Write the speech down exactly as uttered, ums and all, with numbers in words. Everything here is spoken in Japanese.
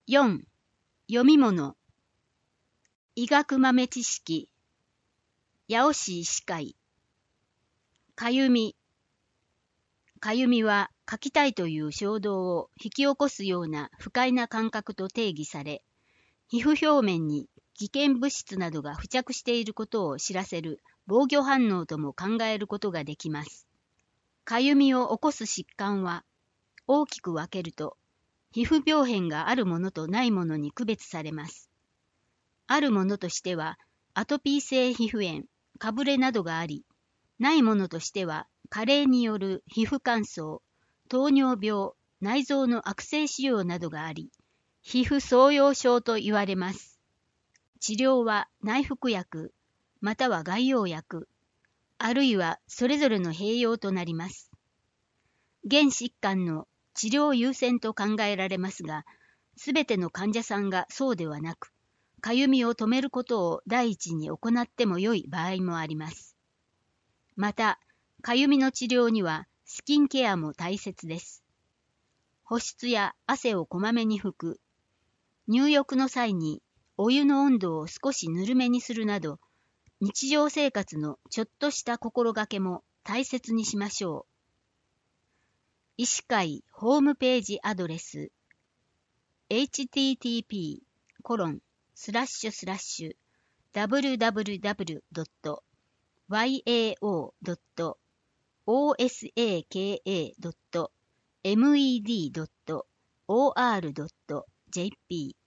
よん. 読み物。医学豆知識。八尾市医師会。かゆみ。かゆみはかきたいという衝動を引き起こすような不快な感覚と定義され、皮膚表面に危険物質などが付着していることを知らせる防御反応とも考えることができます。かゆみを起こす疾患は大きく分けると、皮膚病変があるものとないものに区別されます。あるものとしては、アトピー性皮膚炎、かぶれなどがあり、ないものとしては、加齢による皮膚乾燥、糖尿病、内臓の悪性腫瘍などがあり、皮膚双葉症と言われます。治療は内服薬、または外用薬、あるいはそれぞれの併用となります。現疾患の治療優先と考えられますが、すべての患者さんがそうではなく、かゆみを止めることを第一に行っても良い場合もあります。また、かゆみの治療にはスキンケアも大切です。保湿や汗をこまめに拭く、入浴の際にお湯の温度を少しぬるめにするなど、日常生活のちょっとした心がけも大切にしましょう。医師会ホームページアドレス エイチティーティーピーコロンスラッシュスラッシュダブリューダブリューダブリュードットワイエーオードットオーエスエーケーエードットメドドットオーアールドットジェーピー